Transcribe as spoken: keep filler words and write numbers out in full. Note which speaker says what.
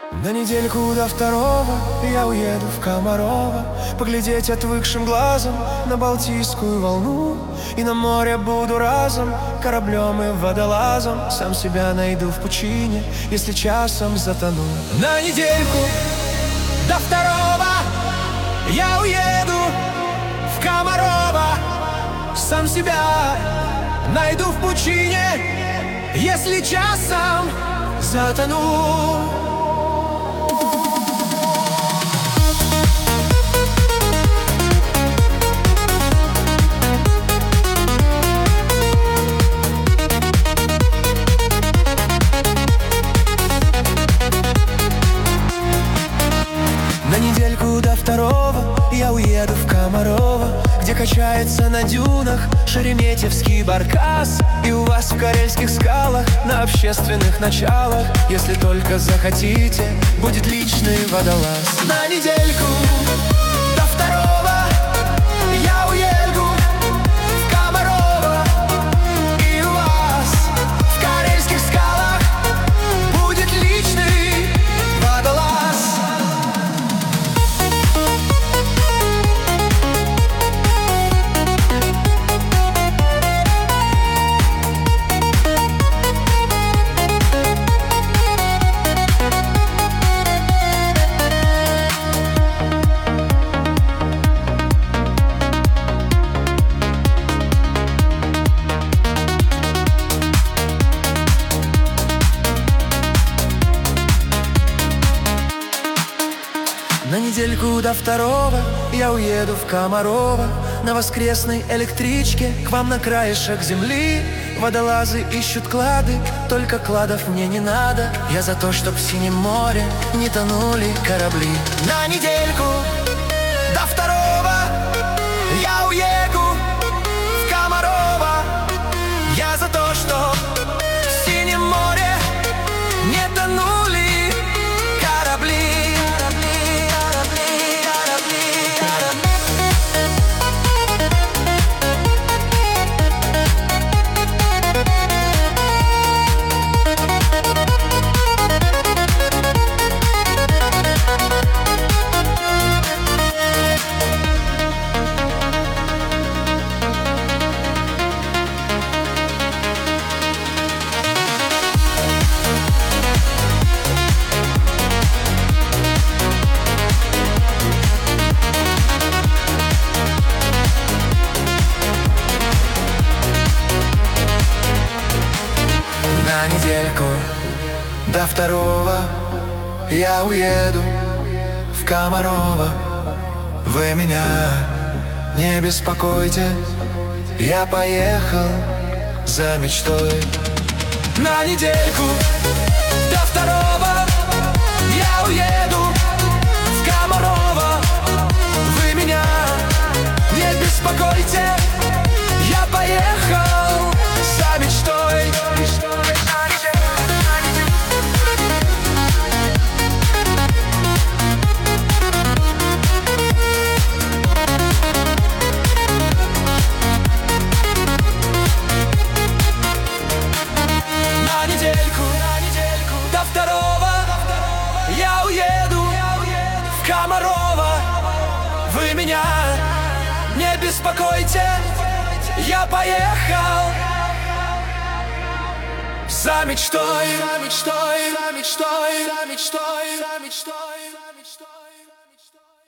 Speaker 1: На недельку до второго я уеду в Комарово, поглядеть отвыкшим глазом на Балтийскую волну. И на море буду разом кораблем и водолазом. Сам себя найду в пучине, если часом затону. На недельку до второго я уеду в Комарово, сам себя найду в пучине, если часом затону. На недельку до второго я уеду в Комарово, где качается на дюнах шереметьевский баркас. И у вас в карельских скалах на общественных началах, если только захотите, будет личный водолаз. На недельку до второго я уеду в Комарово, и у вас в карельских скалах будет личный водолаз. На недельку до второго я уеду в Комарово на воскресной электричке к вам на краешек земли. Водолазы ищут клады, только кладов мне не надо. Я за то, чтоб в синем море не тонули корабли. На недельку до второго я уеду в Комарово. Я за то, что в синем море не тонули корабли. На недельку до второго я уеду в Комарово. Вы меня не беспокойте, я поехал за мечтой. На недельку до второго я уеду в Комарово. Вы меня не беспокойте, я поехал за мечтой. На недельку до второго я уеду в Комарово. Вы меня не беспокойте, я поехал за мечтой, за мечтой, за мечтой, за мечтой, за мечтой, за мечтой.